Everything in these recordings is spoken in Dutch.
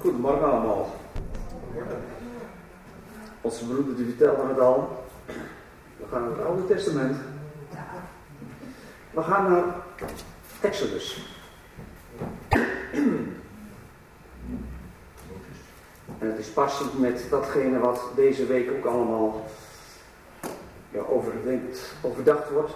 Goedemorgen allemaal. Onze broeder die vertelde het al. We gaan naar het Oude Testament. We gaan naar Exodus. En het is passend met datgene wat deze week ook allemaal overdacht wordt.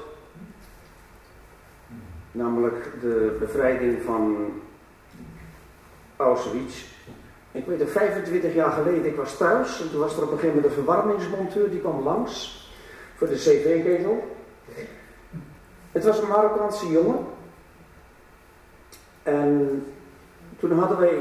Namelijk de bevrijding van Auschwitz. Ik weet het, 25 jaar geleden, ik was thuis en toen was er op een gegeven moment een verwarmingsmonteur die kwam langs voor de cv-ketel. Het was een Marokkaanse jongen. En toen hadden wij,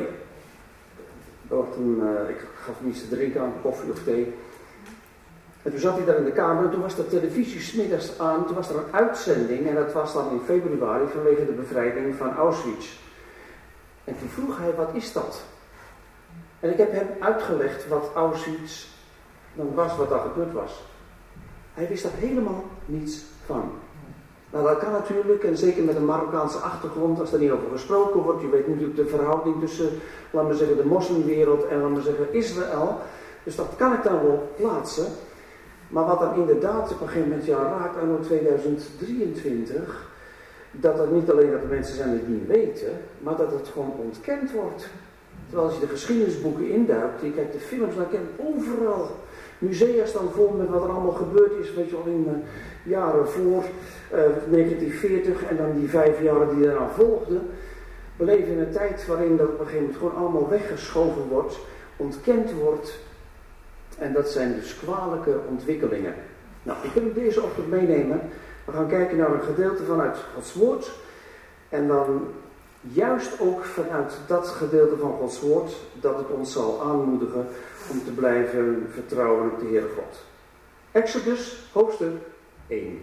ik gaf hem iets te drinken aan, koffie of thee. En toen zat hij daar in de kamer en toen was de televisie 's middags aan, toen was er een uitzending en dat was dan in februari vanwege de bevrijding van Auschwitz. En toen vroeg hij, wat is dat? En ik heb hem uitgelegd wat Auschwitz dan was, wat daar gebeurd was. Hij wist daar helemaal niets van. Nou, dat kan natuurlijk, en zeker met een Marokkaanse achtergrond, als er niet over gesproken wordt. Je weet natuurlijk de verhouding tussen, laten we zeggen, de moslimwereld en, laten we zeggen, Israël. Dus dat kan ik dan wel plaatsen. Maar wat dan inderdaad op een gegeven moment raakt anno 2023, dat het niet alleen dat de mensen zijn die het niet weten, maar dat het gewoon ontkend wordt. Terwijl als je de geschiedenisboeken induikt, je kijkt de films, dan kent overal. Musea staan vol met wat er allemaal gebeurd is, weet je wel, in jaren voor 1940 en dan die 5 jaren die daarna volgden. We leven in een tijd waarin dat op een gegeven moment gewoon allemaal weggeschoven wordt, ontkend wordt. En dat zijn dus kwalijke ontwikkelingen. Nou, ik wil deze ochtend meenemen. We gaan kijken naar een gedeelte vanuit Gods woord. En dan juist ook vanuit dat gedeelte van Gods woord, dat het ons zal aanmoedigen om te blijven vertrouwen op de Heere God. Exodus, hoofdstuk 1.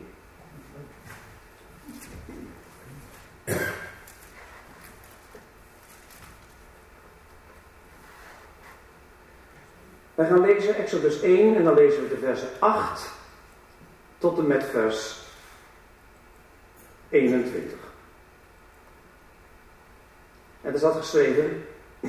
Wij gaan lezen Exodus 1 en dan lezen we de versen 8 tot en met vers 21. En er staat geschreven: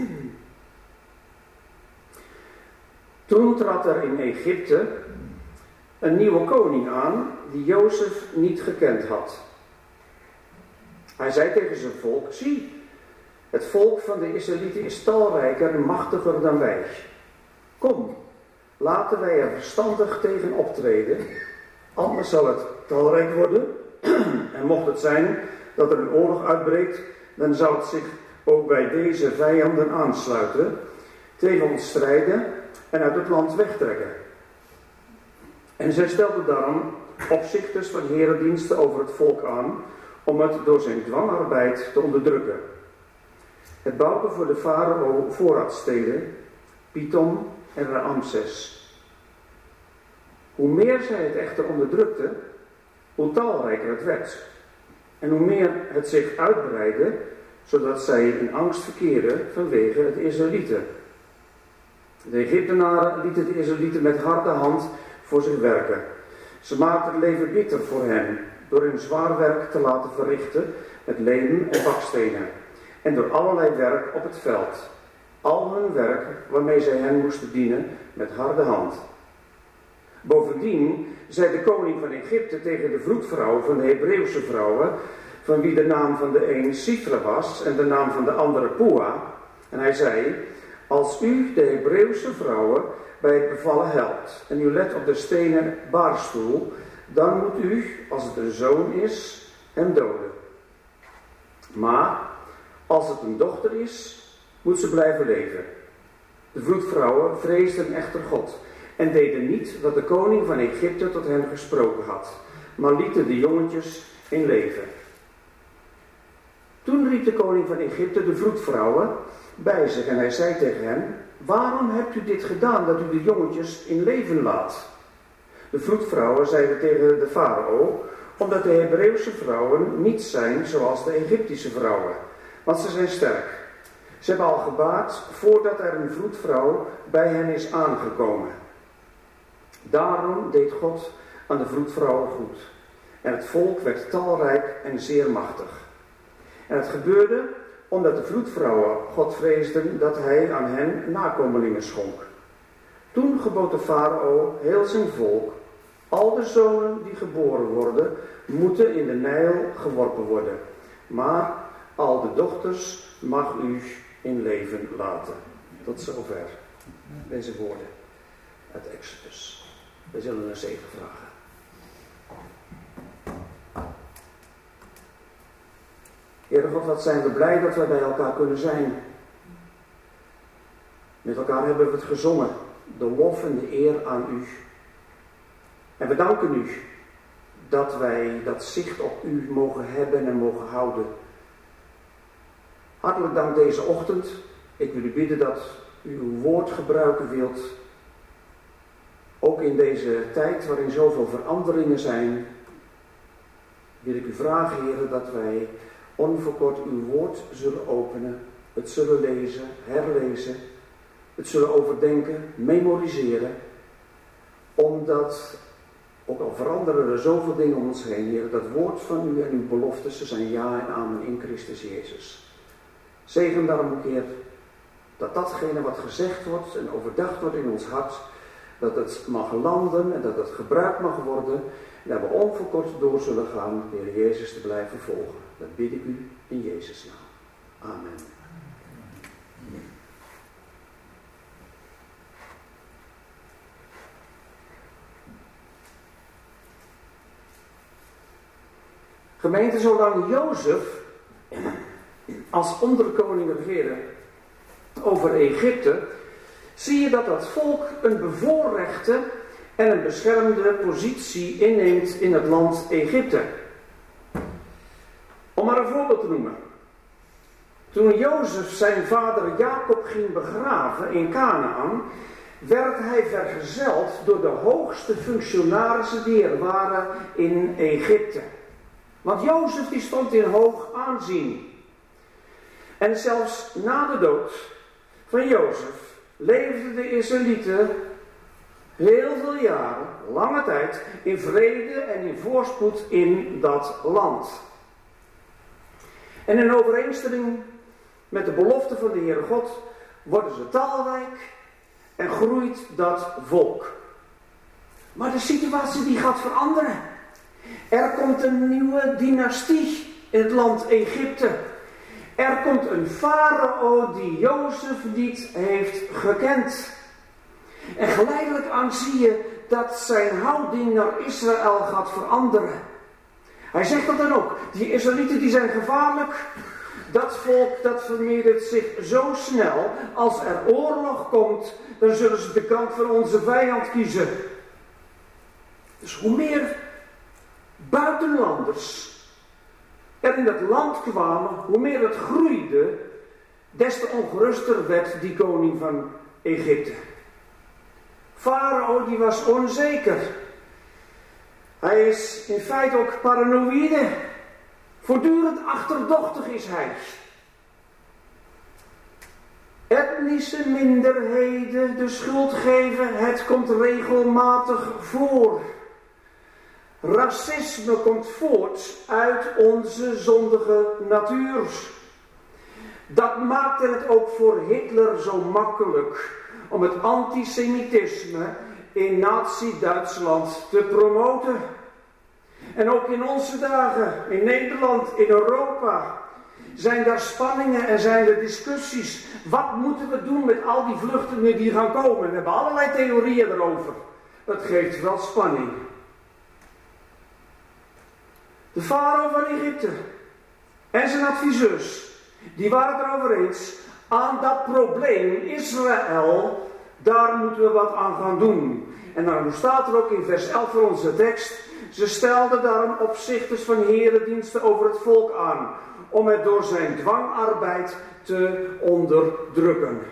Toen trad er in Egypte een nieuwe koning aan die Jozef niet gekend had. Hij zei tegen zijn volk: Zie, het volk van de Israëlieten is talrijker en machtiger dan wij. Kom, laten wij er verstandig tegen optreden, anders zal het talrijk worden. En mocht het zijn dat er een oorlog uitbreekt, dan zal het zich ook bij deze vijanden aansluiten, tegen ons strijden en uit het land wegtrekken. En zij stelde daarom opzichters van herendiensten over het volk aan, om het door zijn dwangarbeid te onderdrukken. Het bouwde voor de farao voorraadsteden, Pithom en Ramses. Hoe meer zij het echter onderdrukte, hoe talrijker het werd. En hoe meer het zich uitbreidde, zodat zij in angst verkeerden vanwege het Israëlieten. De Egyptenaren lieten de Israëlieten met harde hand voor zich werken. Ze maakten het leven bitter voor hen, door hun zwaar werk te laten verrichten met leem en bakstenen. En door allerlei werk op het veld. Al hun werk waarmee zij hen moesten dienen met harde hand. Bovendien zei de koning van Egypte tegen de vroedvrouwen van de Hebreeuwse vrouwen, van wie de naam van de een Sifra was en de naam van de andere Pua. En hij zei: Als u de Hebreeuwse vrouwen bij het bevallen helpt en u let op de stenen baarstoel, dan moet u, als het een zoon is, hem doden. Maar als het een dochter is, moet ze blijven leven. De vroedvrouwen vreesden echter God en deden niet wat de koning van Egypte tot hen gesproken had, maar lieten de jongetjes in leven. Toen riep de koning van Egypte de vroedvrouwen bij zich en hij zei tegen hen: Waarom hebt u dit gedaan, dat u de jongetjes in leven laat? De vroedvrouwen zeiden tegen de farao: Omdat de Hebreeuwse vrouwen niet zijn zoals de Egyptische vrouwen, want ze zijn sterk. Ze hebben al gebaard voordat er een vroedvrouw bij hen is aangekomen. Daarom deed God aan de vroedvrouwen goed. En het volk werd talrijk en zeer machtig. En het gebeurde omdat de vloedvrouwen God vreesden dat hij aan hen nakomelingen schonk. Toen gebood de farao heel zijn volk: al de zonen die geboren worden, moeten in de Nijl geworpen worden. Maar al de dochters mag u in leven laten. Tot zover deze woorden uit Exodus. We zullen een zegen vragen. Heere God, wat zijn we blij dat we bij elkaar kunnen zijn. Met elkaar hebben we het gezongen. De lof en de eer aan u. En we danken u dat wij dat zicht op u mogen hebben en mogen houden. Hartelijk dank deze ochtend. Ik wil u bidden dat u uw woord gebruiken wilt. Ook in deze tijd waarin zoveel veranderingen zijn, wil ik u vragen, Heer, dat wij onverkort uw woord zullen openen, het zullen lezen, herlezen, het zullen overdenken, memoriseren, omdat, ook al veranderen er zoveel dingen om ons heen, Heer, dat woord van u en uw beloftes, ze zijn ja en amen in Christus Jezus. Zegen daarom ook, Heer, dat datgene wat gezegd wordt en overdacht wordt in ons hart, dat het mag landen en dat het gebruikt mag worden en dat we onverkort door zullen gaan, de Heer Jezus te blijven volgen. Dat bid ik u in Jezus' naam. Amen. Gemeente, zolang Jozef als onderkoning regeerde over Egypte, zie je dat dat volk een bevoorrechte en een beschermde positie inneemt in het land Egypte. Om maar een voorbeeld te noemen. Toen Jozef zijn vader Jacob ging begraven in Kanaan, werd hij vergezeld door de hoogste functionarissen die er waren in Egypte. Want Jozef die stond in hoog aanzien. En zelfs na de dood van Jozef leefden de Israëlieten heel veel jaren, lange tijd, in vrede en in voorspoed in dat land. En in overeenstemming met de belofte van de Heere God worden ze talrijk en groeit dat volk. Maar de situatie die gaat veranderen. Er komt een nieuwe dynastie in het land Egypte. Er komt een farao die Jozef niet heeft gekend. En geleidelijk aan zie je dat zijn houding naar Israël gaat veranderen. Hij zegt dat dan ook. Die Israëlieten die zijn gevaarlijk. Dat volk dat vermeerdert zich zo snel. Als er oorlog komt, dan zullen ze de kant van onze vijand kiezen. Dus hoe meer buitenlanders er in dat land kwamen, hoe meer het groeide, des te ongeruster werd die koning van Egypte. Farao die was onzeker. Hij is in feite ook paranoïde. Voortdurend achterdochtig is hij. Etnische minderheden de schuld geven, het komt regelmatig voor. Racisme komt voort uit onze zondige natuur. Dat maakte het ook voor Hitler zo makkelijk om het antisemitisme in Nazi-Duitsland te promoten. En ook in onze dagen, in Nederland, in Europa, zijn daar spanningen en zijn er discussies. Wat moeten we doen met al die vluchtelingen die gaan komen? We hebben allerlei theorieën erover. Dat geeft wel spanning. De farao van Egypte en zijn adviseurs, die waren het erover eens, aan dat probleem Israël, daar moeten we wat aan gaan doen. En daarom staat er ook in vers 11 van onze tekst, ze stelden daarom opzichters van herendiensten over het volk aan, om het door zijn dwangarbeid te onderdrukken.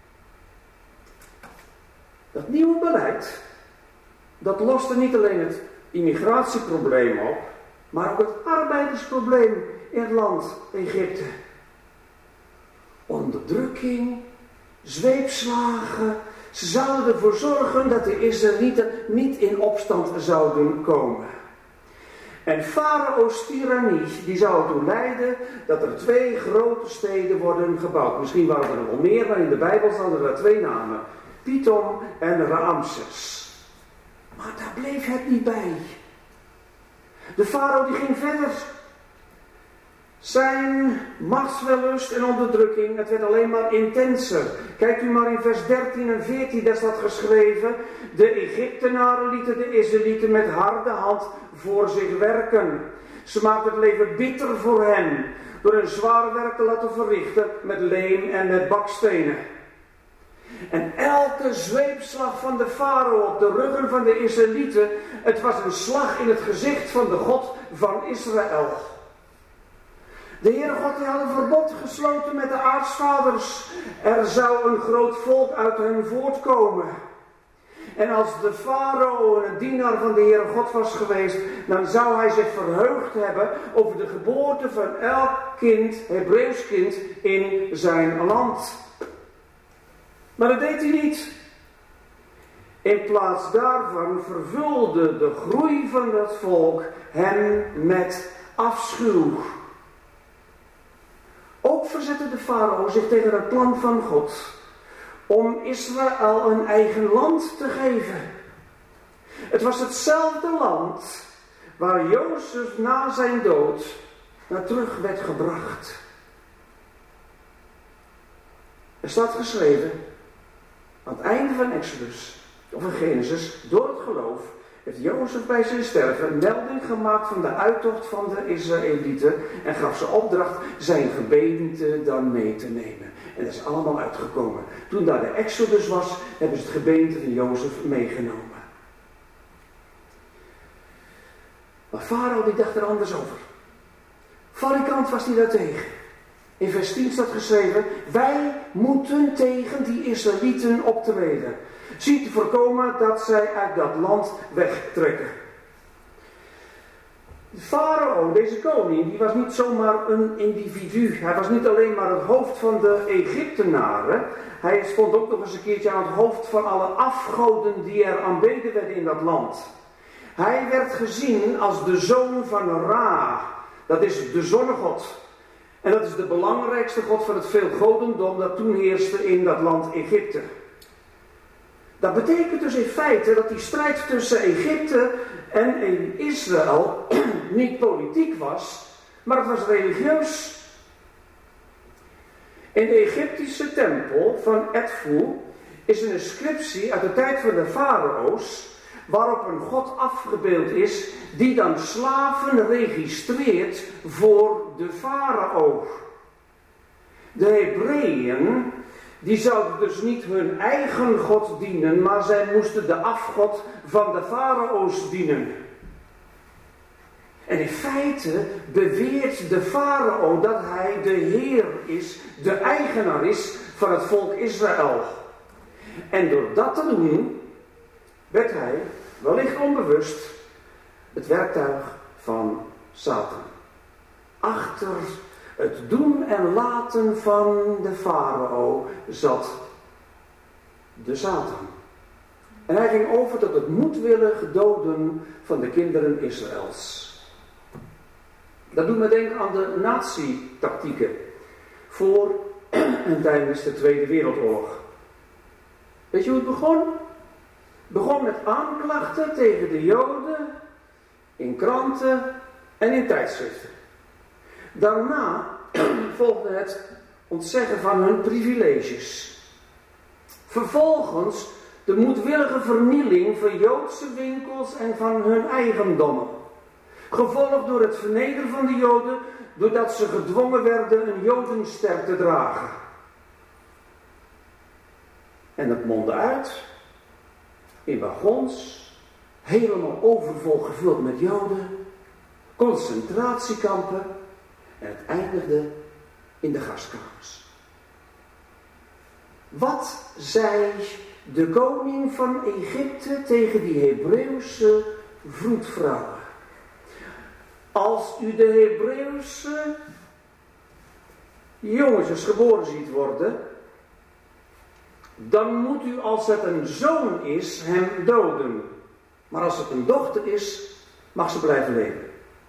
Dat nieuwe beleid, dat loste niet alleen het immigratieprobleem op, maar ook het arbeidersprobleem in het land Egypte. Onderdrukking, zweepslagen. Ze zouden ervoor zorgen dat de Israëlieten niet in opstand zouden komen. En Farao's tirannie, die zou ertoe leiden dat er 2 grote steden worden gebouwd. Misschien waren er nog wel meer, maar in de Bijbel staan er 2 namen. Pithom en Ramses. Maar daar bleef het niet bij. De farao die ging verder. Zijn machtswellust en onderdrukking, het werd alleen maar intenser. Kijkt u maar in vers 13 en 14, daar staat geschreven: de Egyptenaren lieten de Israëlieten met harde hand voor zich werken. Ze maakten het leven bitter voor hen, door hun zwaar werk te laten verrichten met leem en met bakstenen. En elke zweepslag van de farao op de ruggen van de Israëlieten, het was een slag in het gezicht van de God van Israël. De Heere God die had een verbond gesloten met de aartsvaders. Er zou een groot volk uit hen voortkomen. En als de farao een dienaar van de Heere God was geweest, dan zou hij zich verheugd hebben over de geboorte van elk kind, Hebreeuws kind, in zijn land. Maar dat deed hij niet. In plaats daarvan vervulde de groei van dat volk hen met afschuw. Ook verzette de farao zich tegen het plan van God om Israël een eigen land te geven. Het was hetzelfde land waar Jozef na zijn dood naar terug werd gebracht. Er staat geschreven aan het einde van Exodus, of van Genesis, door het geloof heeft Jozef bij zijn sterven melding gemaakt van de uittocht van de Israëlieten en gaf ze opdracht zijn gebeente dan mee te nemen. En dat is allemaal uitgekomen. Toen daar de Exodus was, hebben ze het gebeente van Jozef meegenomen. Maar Farao die dacht er anders over. Valikant was hij daar tegen. In vers 10 staat geschreven: wij moeten tegen die Israëlieten optreden. Zie te voorkomen dat zij uit dat land wegtrekken. De farao, deze koning, die was niet zomaar een individu. Hij was niet alleen maar het hoofd van de Egyptenaren. Hij stond ook nog eens een keertje aan het hoofd van alle afgoden die er aanbeden werden in dat land. Hij werd gezien als de zoon van Ra. Dat is de zonnegod. En dat is de belangrijkste god van het veelgodendom dat toen heerste in dat land Egypte. Dat betekent dus in feite dat die strijd tussen Egypte en Israël niet politiek was, maar het was religieus. In de Egyptische tempel van Edfu is een inscriptie uit de tijd van de farao's, waarop een god afgebeeld is die dan slaven registreert voor de farao. De Hebreeën, die zouden dus niet hun eigen god dienen, maar zij moesten de afgod van de farao's dienen. En in feite beweert de farao dat hij de Heer is, de eigenaar is van het volk Israël. En door dat te doen, werd hij, wellicht onbewust, het werktuig van Satan. Achter het doen en laten van de farao zat de Satan. En hij ging over tot het moedwillig doden van de kinderen Israëls. Dat doet me denken aan de nazi-tactieken voor en tijdens de Tweede Wereldoorlog. Weet je hoe het begon? Het begon met aanklachten tegen de Joden in kranten en in tijdschriften. Daarna volgde het ontzeggen van hun privileges. Vervolgens de moedwillige vernieling van Joodse winkels en van hun eigendommen. Gevolgd door het vernederen van de Joden, doordat ze gedwongen werden een Jodenster te dragen. En het mondde uit in wagons, helemaal overvol gevuld met Joden, concentratiekampen, en het eindigde in de gaskamers. Wat zei de koning van Egypte tegen die Hebreeuwse vroedvrouwen? Als u de Hebreeuwse jongetjes geboren ziet worden, dan moet u, als het een zoon is, hem doden. Maar als het een dochter is, mag ze blijven leven.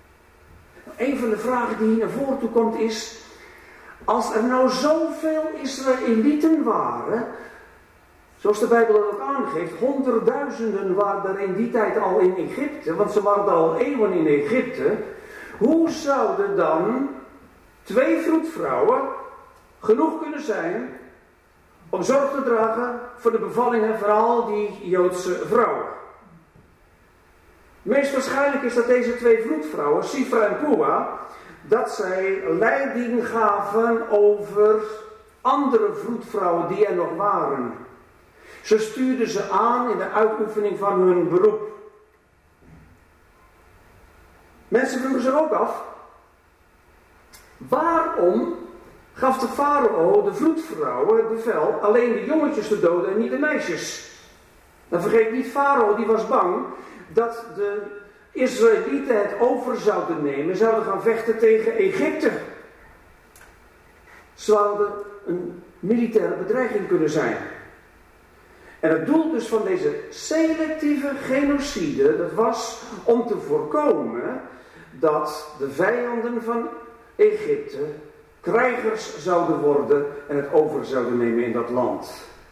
Een van de vragen die hier naar voren toe komt is, als er nou zoveel Israëlieten waren, zoals de Bijbel dat ook aangeeft, 100.000 waren er in die tijd al in Egypte, want ze waren al eeuwen in Egypte. Hoe zouden dan 2 vroedvrouwen genoeg kunnen zijn om zorg te dragen voor de bevallingen van al die Joodse vrouwen? Meest waarschijnlijk is dat deze 2 vroedvrouwen, Sifra en Pua, dat zij leiding gaven over andere vroedvrouwen die er nog waren. Ze stuurden ze aan in de uitoefening van hun beroep. Mensen vroegen zich ook af, waarom gaf de farao de vroedvrouwen het bevel alleen de jongetjes te doden en niet de meisjes? Dan vergeet niet, farao die was bang dat de Israëlieten het over zouden nemen, zouden gaan vechten tegen Egypte. Zouden een militaire bedreiging kunnen zijn. En het doel dus van deze selectieve genocide, dat was om te voorkomen dat de vijanden van Egypte krijgers zouden worden en het over zouden nemen in dat land.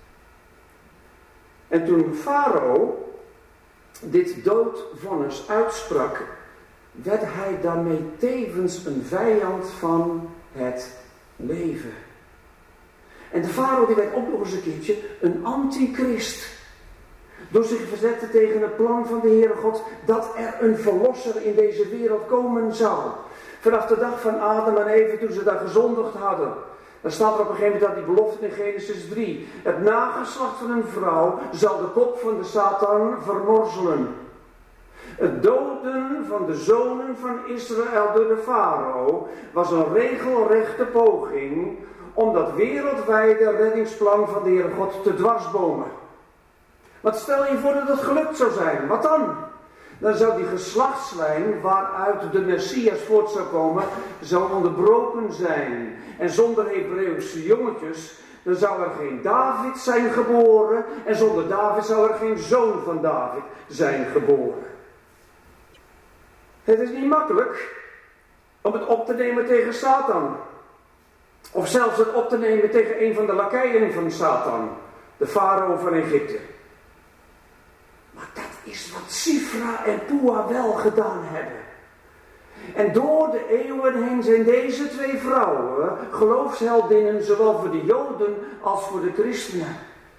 En toen farao dit doodvonnis uitsprak, werd hij daarmee tevens een vijand van het leven. En de farao die werd ook nog eens een keertje een antichrist. Door zich te verzetten tegen het plan van de Heere God dat er een verlosser in deze wereld komen zou. Vanaf de dag van Adam en Eva toen ze daar gezondigd hadden. Dan staat er op een gegeven moment dat die belofte in Genesis 3. Het nageslacht van een vrouw zal de kop van de Satan vermorzelen. Het doden van de zonen van Israël door de farao was een regelrechte poging om dat wereldwijde reddingsplan van de Heere God te dwarsbomen. Want stel je voor dat het gelukt zou zijn, wat dan? Dan zou die geslachtslijn waaruit de Messias voort zou komen, zou onderbroken zijn. En zonder Hebreeuwse jongetjes, dan zou er geen David zijn geboren. En zonder David zou er geen zoon van David zijn geboren. Het is niet makkelijk om het op te nemen tegen Satan. Of zelfs het op te nemen tegen een van de lakeien van Satan. De farao van Egypte. Maar dat is wat Sifra en Pua wel gedaan hebben. En door de eeuwen heen zijn deze 2 vrouwen geloofsheldinnen, zowel voor de Joden als voor de christenen.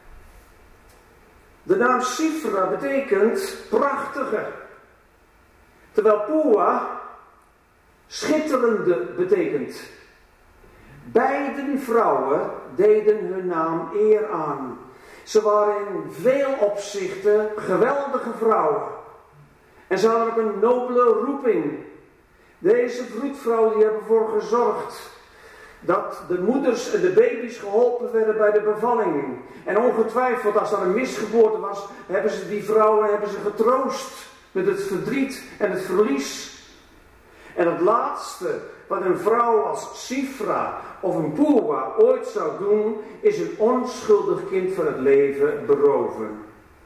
De naam Sifra betekent prachtige, terwijl Pua schitterende betekent. Beiden vrouwen deden hun naam eer aan. Ze waren in veel opzichten geweldige vrouwen. En ze hadden ook een nobele roeping. Deze vroedvrouwen die hebben ervoor gezorgd dat de moeders en de baby's geholpen werden bij de bevalling. En ongetwijfeld als er een misgeboorte was, hebben ze die vrouwen getroost met het verdriet en het verlies. En het laatste wat een vrouw als Sifra of een Pua ooit zou doen, is een onschuldig kind van het leven beroven.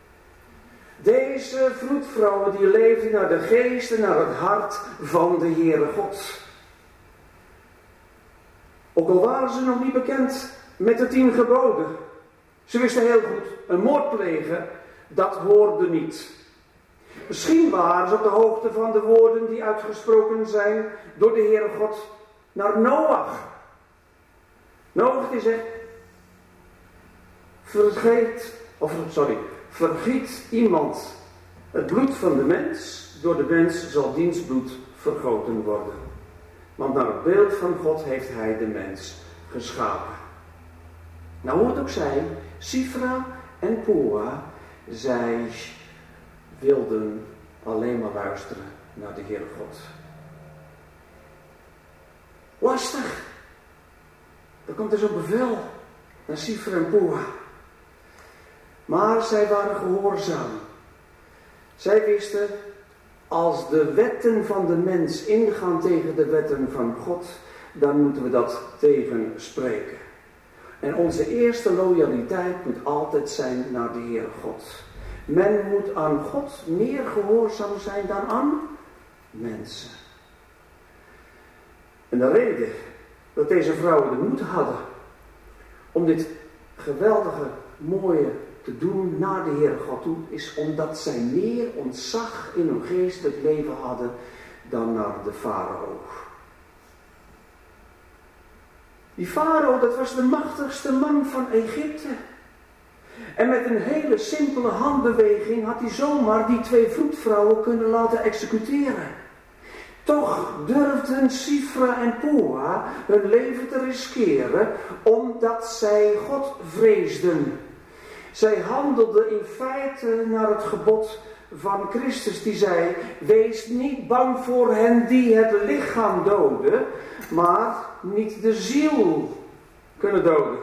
Deze vroedvrouwen die leefden naar de geest en naar het hart van de Heere God. Ook al waren ze nog niet bekend met de 10 geboden. Ze wisten heel goed, een moord plegen, dat hoorde niet. Misschien waren ze op de hoogte van de woorden die uitgesproken zijn door de Heere God naar Noach. Noach die zegt, vergiet iemand het bloed van de mens, door de mens zal diens bloed vergoten worden. Want naar het beeld van God heeft hij de mens geschapen. Nou hoe het ook zij, Sifra en Pua, zij wilden alleen maar luisteren naar de Heere God. Lastig. Er komt dus een bevel naar Sifra en Pua. Maar zij waren gehoorzaam. Zij wisten, als de wetten van de mens ingaan tegen de wetten van God, dan moeten we dat tegenspreken. En onze eerste loyaliteit moet altijd zijn naar de Heere God. Men moet aan God meer gehoorzaam zijn dan aan mensen. En de reden dat deze vrouwen de moed hadden om dit geweldige, mooie te doen naar de Heere God toe, is omdat zij meer ontzag in hun geestelijk leven hadden dan naar de farao. Die farao, dat was de machtigste man van Egypte. En met een hele simpele handbeweging had hij zomaar die 2 vroedvrouwen kunnen laten executeren. Toch durfden Sifra en Poa hun leven te riskeren, omdat zij God vreesden. Zij handelden in feite naar het gebod van Christus, die zei: wees niet bang voor hen die het lichaam doden, maar niet de ziel kunnen doden.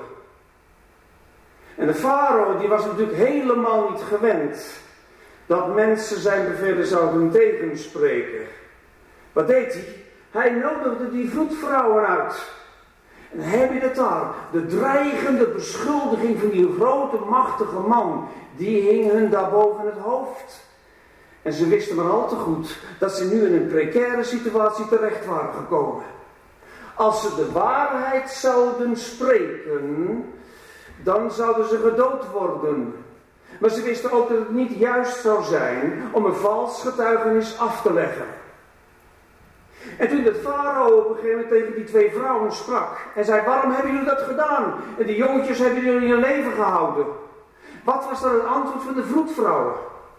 En de farao, die was natuurlijk helemaal niet gewend dat mensen zijn bevelen zouden tegenspreken. Wat deed hij? Hij nodigde die vroedvrouwen uit. En heb je het daar? De dreigende beschuldiging van die grote machtige man, die hing hun daar boven het hoofd. En ze wisten maar al te goed dat ze nu in een precaire situatie terecht waren gekomen. Als ze de waarheid zouden spreken, dan zouden ze gedood worden. Maar ze wisten ook dat het niet juist zou zijn om een vals getuigenis af te leggen. En toen de farao op een gegeven moment tegen die 2 vrouwen sprak en zei: waarom hebben jullie dat gedaan? En die jongetjes hebben jullie in hun leven gehouden. Wat was dan het antwoord van de vroedvrouwen?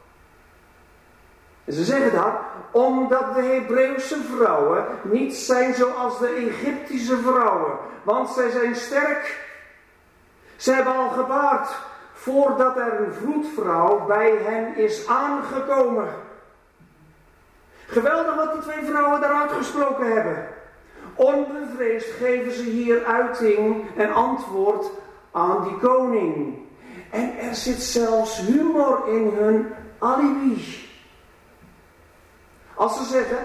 En ze zeggen daar: omdat de Hebreeuwse vrouwen niet zijn zoals de Egyptische vrouwen, want zij zijn sterk. Ze hebben al gebaard voordat er een vroedvrouw bij hen is aangekomen. Geweldig wat die 2 vrouwen daaruit gesproken hebben. Onbevreesd geven ze hier uiting en antwoord aan die koning. En er zit zelfs humor in hun alibi. Als ze zeggen: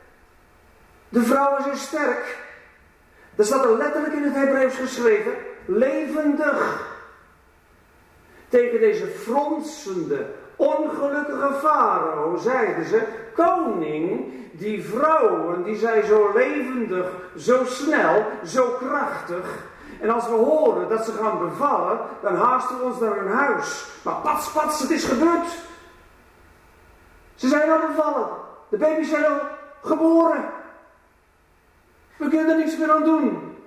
de vrouwen zijn sterk. Dat staat er letterlijk in het Hebreeuws geschreven: levendig. Tegen deze fronsende, ongelukkige farao zeiden ze: koning, die vrouwen die zijn zo levendig, zo snel, zo krachtig. En als we horen dat ze gaan bevallen, dan haasten we ons naar hun huis. Maar pats, pats, het is gebeurd. Ze zijn al bevallen. De baby's zijn al geboren. We kunnen er niets meer aan doen.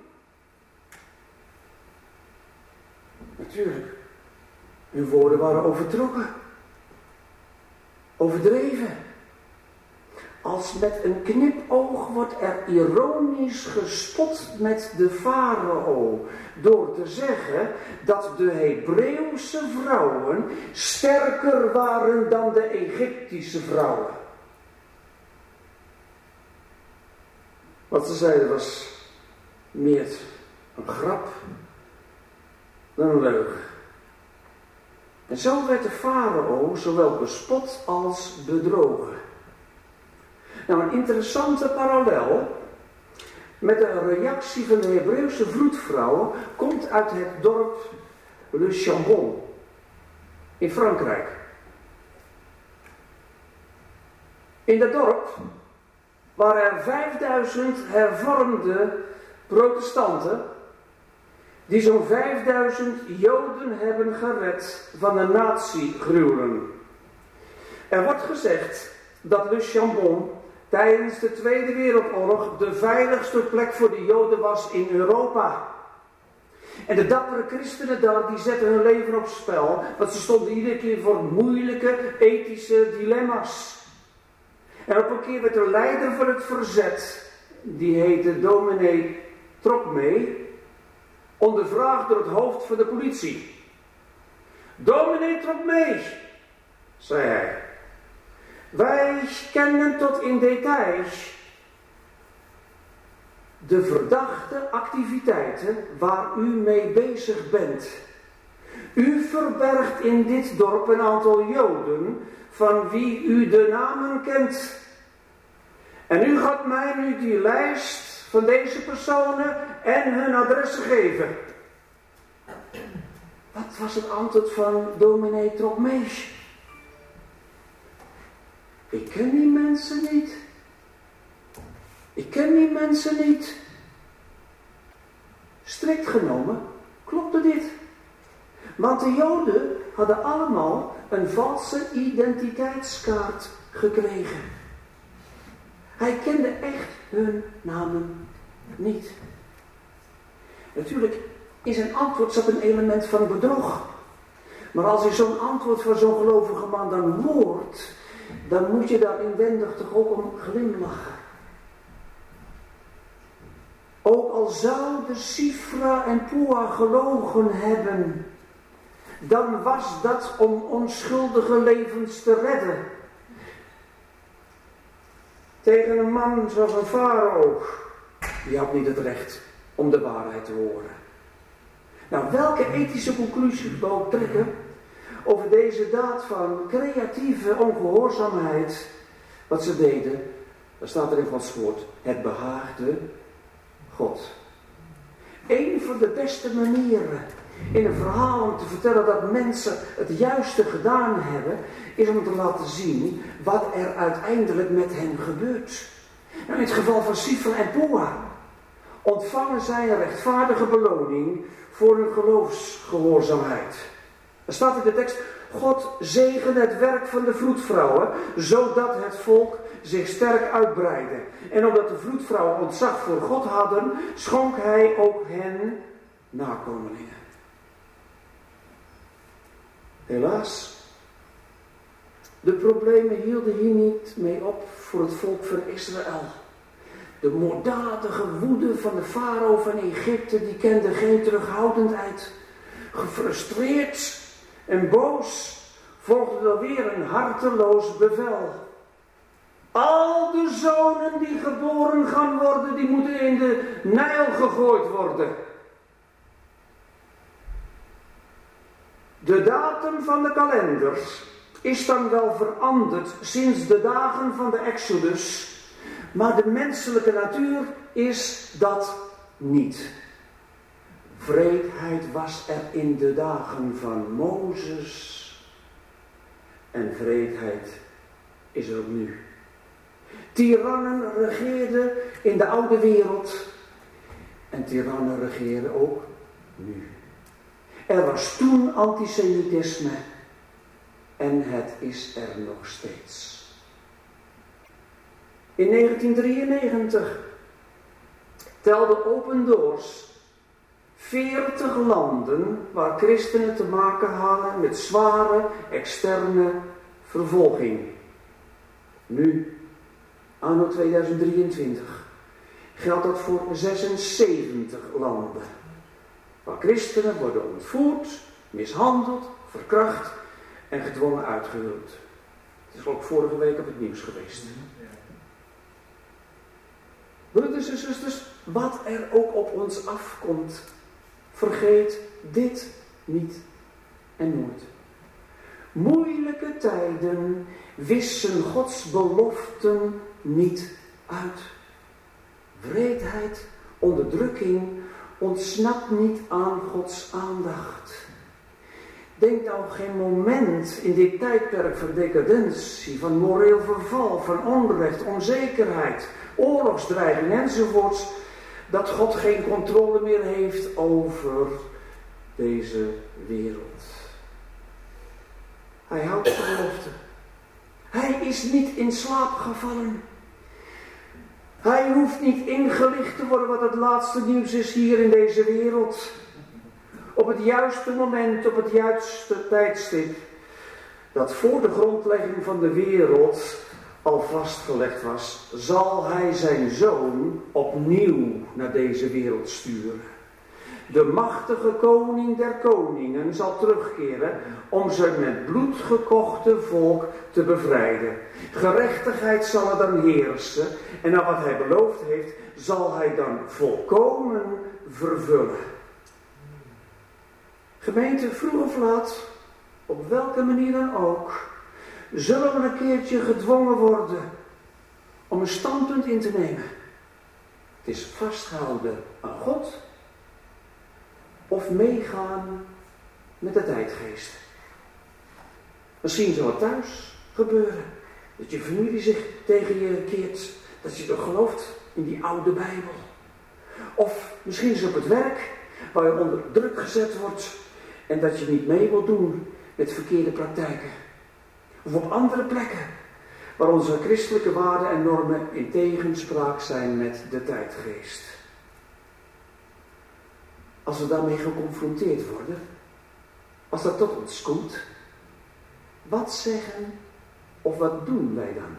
Natuurlijk. Hun woorden waren overtrokken. Overdreven. Als met een knipoog wordt er ironisch gespot met de farao. Door te zeggen dat de Hebreeuwse vrouwen sterker waren dan de Egyptische vrouwen. Wat ze zeiden was meer een grap dan een leugen. En zo werd de farao zowel bespot als bedrogen. Nou, een interessante parallel met de reactie van de Hebreeuwse vroedvrouwen komt uit het dorp Le Chambon in Frankrijk. In dat dorp waren er 5000 hervormde protestanten die zo'n 5000 Joden hebben gered van de nazi-gruwelen. Er wordt gezegd dat Le Chambon tijdens de Tweede Wereldoorlog de veiligste plek voor de Joden was in Europa. En de dappere christenen daar, die zetten hun leven op spel, want ze stonden iedere keer voor moeilijke ethische dilemma's. En op een keer werd de leider van het verzet, die heette dominee Trocmé, ondervraagd door het hoofd van de politie. Dominee Trocmé, zei hij, wij kennen tot in details de verdachte activiteiten waar u mee bezig bent. U verbergt in dit dorp een aantal Joden van wie u de namen kent. En u gaat mij nu die lijst van deze personen en hun adressen geven. Wat was het antwoord van dominee Trocmé? Ik ken die mensen niet. Ik ken die mensen niet. Strikt genomen klopte dit. Want de Joden hadden allemaal een valse identiteitskaart gekregen. Hij kende echt hun namen niet. Natuurlijk in zijn antwoord zat een element van bedrog. Maar als je zo'n antwoord van zo'n gelovige man dan hoort, dan moet je daar inwendig toch ook om glimlachen. Ook al zouden Sifra en Pua gelogen hebben, dan was dat om onschuldige levens te redden. Tegen een man zoals een farao, die had niet het recht om de waarheid te horen. Nou, welke ethische conclusie we ook trekken over deze daad van creatieve ongehoorzaamheid, wat ze deden, dan staat er in Gods woord: het behaagde God. Een van de beste manieren in een verhaal om te vertellen dat mensen het juiste gedaan hebben, is om te laten zien wat er uiteindelijk met hen gebeurt. Nou, in het geval van Sifra en Pua ontvangen zij een rechtvaardige beloning voor hun geloofsgehoorzaamheid. Er staat in de tekst: God zegende het werk van de vroedvrouwen, zodat het volk zich sterk uitbreidde. En omdat de vroedvrouwen ontzag voor God hadden, schonk hij ook hen nakomelingen. Helaas, de problemen hielden hier niet mee op voor het volk van Israël. De moorddadige woede van de farao van Egypte, die kende geen terughoudendheid. Gefrustreerd en boos volgde er weer een harteloos bevel. Al de zonen die geboren gaan worden, die moeten in de Nijl gegooid worden. De datum van de kalenders is dan wel veranderd sinds de dagen van de Exodus, maar de menselijke natuur is dat niet. Wreedheid was er in de dagen van Mozes en wreedheid is er ook nu. Tirannen regeerden in de oude wereld en tirannen regeren ook nu. Er was toen antisemitisme en het is er nog steeds. In 1993 telde Open Doors 40 landen waar christenen te maken hadden met zware externe vervolging. Nu, anno 2023, geldt dat voor 76 landen. Waar christenen worden ontvoerd, mishandeld, verkracht en gedwongen uitgehuwd. Het is ook vorige week op het nieuws geweest. Broeders en zusters, wat er ook op ons afkomt, vergeet dit niet en nooit. Moeilijke tijden wissen Gods beloften niet uit. Wreedheid, onderdrukking ontsnapt niet aan Gods aandacht. Denk nou geen moment in dit tijdperk van decadentie, van moreel verval, van onrecht, onzekerheid, oorlogsdreiging enzovoorts, dat God geen controle meer heeft over deze wereld. Hij houdt zijn belofte. Hij is niet in slaap gevallen. Hij hoeft niet ingelicht te worden wat het laatste nieuws is hier in deze wereld. Op het juiste moment, op het juiste tijdstip, dat voor de grondlegging van de wereld al vastgelegd was, zal hij zijn zoon opnieuw naar deze wereld sturen. De machtige koning der koningen zal terugkeren om zijn met bloed gekochte volk te bevrijden. Gerechtigheid zal er dan heersen en naar wat hij beloofd heeft zal hij dan volkomen vervullen. Gemeente, vroeg of laat, op welke manier dan ook, zullen we een keertje gedwongen worden om een standpunt in te nemen. Het is vasthouden aan God of meegaan met de tijdgeest. Misschien zal het thuis gebeuren, dat je familie zich tegen je keert, dat je toch gelooft in die oude Bijbel. Of misschien is het op het werk, waar je onder druk gezet wordt en dat je niet mee wilt doen met verkeerde praktijken. Of op andere plekken waar onze christelijke waarden en normen in tegenspraak zijn met de tijdgeest. Als we daarmee geconfronteerd worden, als dat tot ons komt, wat zeggen of wat doen wij dan?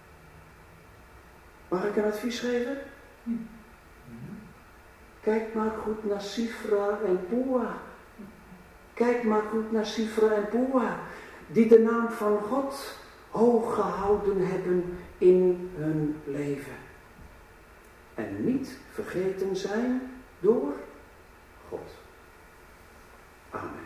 Mag ik een advies geven? Kijk maar goed naar Sifra en Pua. Kijk maar goed naar Sifra en Pua, die de naam van God hoog gehouden hebben in hun leven. En niet vergeten zijn door God. Amen.